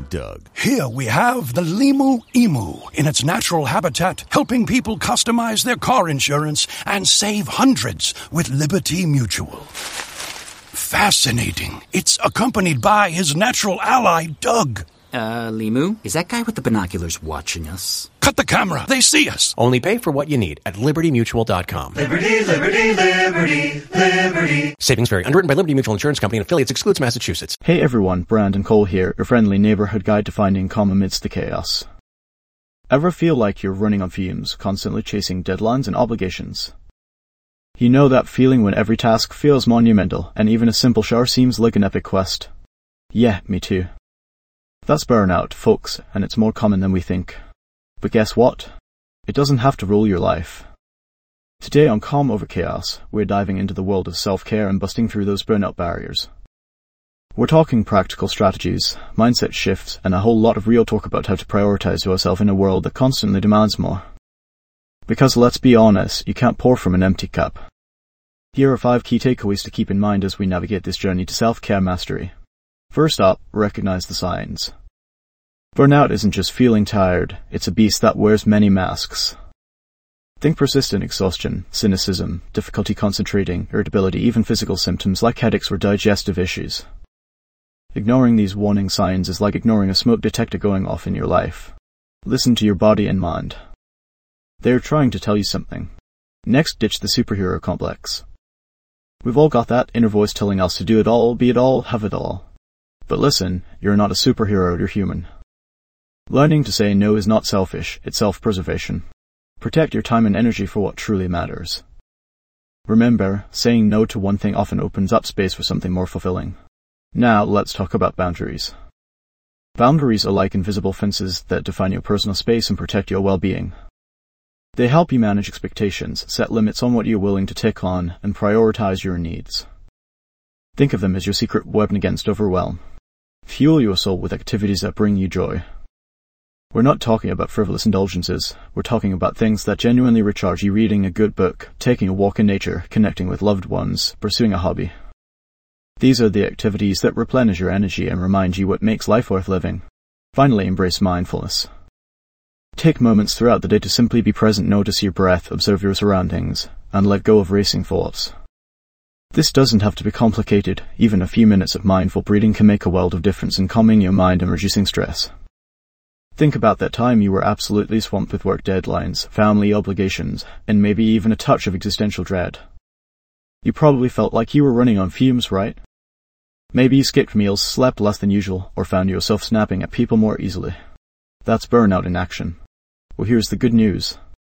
Doug. Here we have the Limu Emu in its natural habitat, helping people customize their car insurance and save hundreds with Liberty Mutual. Fascinating. It's accompanied by his natural ally, Doug. Limu, is that guy with the binoculars watching us? Cut the camera. They see us. Only pay for what you need at libertymutual.com. Liberty, liberty, liberty, liberty. Savings vary. Underwritten by Liberty Mutual Insurance Company and affiliates. Excludes Massachusetts. Hey everyone, Brandon Cole here, your friendly neighborhood guide to finding calm amidst the chaos. Ever feel like you're running on fumes, constantly chasing deadlines and obligations? You know that feeling when every task feels monumental, and even a simple shower seems like an epic quest? Yeah, me too. That's burnout, folks, and it's more common than we think. But guess what? It doesn't have to rule your life. Today on Calm Over Chaos, we're diving into the world of self-care and busting through those burnout barriers. We're talking practical strategies, mindset shifts, and a whole lot of real talk about how to prioritize yourself in a world that constantly demands more. Because let's be honest, you can't pour from an empty cup. Here are 5 key takeaways to keep in mind as we navigate this journey to self-care mastery. First up, recognize the signs. Burnout isn't just feeling tired, it's a beast that wears many masks. Think persistent exhaustion, cynicism, difficulty concentrating, irritability, even physical symptoms like headaches or digestive issues. Ignoring these warning signs is like ignoring a smoke detector going off in your life. Listen to your body and mind. They're trying to tell you something. Next, ditch the superhero complex. We've all got that inner voice telling us to do it all, be it all, have it all. But listen, you're not a superhero, you're human. Learning to say no is not selfish, it's self-preservation. Protect your time and energy for what truly matters. Remember, saying no to one thing often opens up space for something more fulfilling. Now, let's talk about boundaries. Boundaries are like invisible fences that define your personal space and protect your well-being. They help you manage expectations, set limits on what you're willing to take on, and prioritize your needs. Think of them as your secret weapon against overwhelm. Fuel your soul with activities that bring you joy. We're not talking about frivolous indulgences. We're talking about things that genuinely recharge you: reading a good book, taking a walk in nature, connecting with loved ones, pursuing a hobby. These are the activities that replenish your energy and remind you what makes life worth living. Finally, embrace mindfulness. Take moments throughout the day to simply be present, notice your breath, observe your surroundings, and let go of racing thoughts. This doesn't have to be complicated. Even a few minutes of mindful breathing can make a world of difference in calming your mind and reducing stress. Think about that time you were absolutely swamped with work deadlines, family obligations, and maybe even a touch of existential dread. You probably felt like you were running on fumes, right? Maybe you skipped meals, slept less than usual, or found yourself snapping at people more easily. That's burnout in action. Well, here's the good news.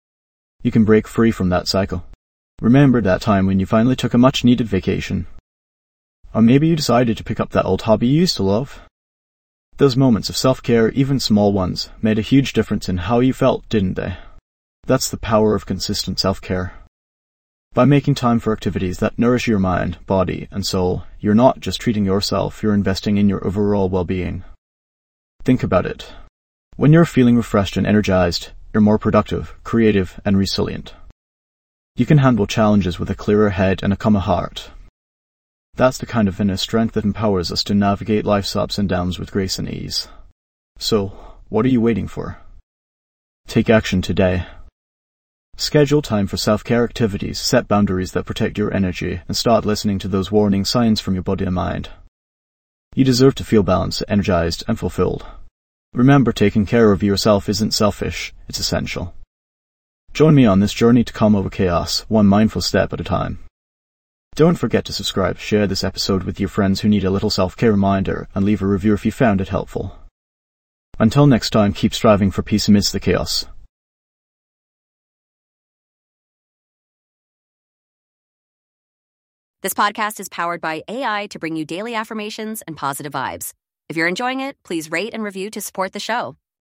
You can break free from that cycle. Remember that time when you finally took a much-needed vacation. Or maybe you decided to pick up that old hobby you used to love. Those moments of self-care, even small ones, made a huge difference in how you felt, didn't they? That's the power of consistent self-care. By making time for activities that nourish your mind, body, and soul, you're not just treating yourself, you're investing in your overall well-being. Think about it. When you're feeling refreshed and energized, you're more productive, creative, and resilient. You can handle challenges with a clearer head and a calmer heart. That's the kind of inner strength that empowers us to navigate life's ups and downs with grace and ease. So, what are you waiting for? Take action today. Schedule time for self-care activities, set boundaries that protect your energy, and start listening to those warning signs from your body and mind. You deserve to feel balanced, energized, and fulfilled. Remember, taking care of yourself isn't selfish, it's essential. Join me on this journey to calm over chaos, one mindful step at a time. Don't forget to subscribe, share this episode with your friends who need a little self-care reminder, and leave a review if you found it helpful. Until next time, keep striving for peace amidst the chaos. This podcast is powered by AI to bring you daily affirmations and positive vibes. If you're enjoying it, please rate and review to support the show.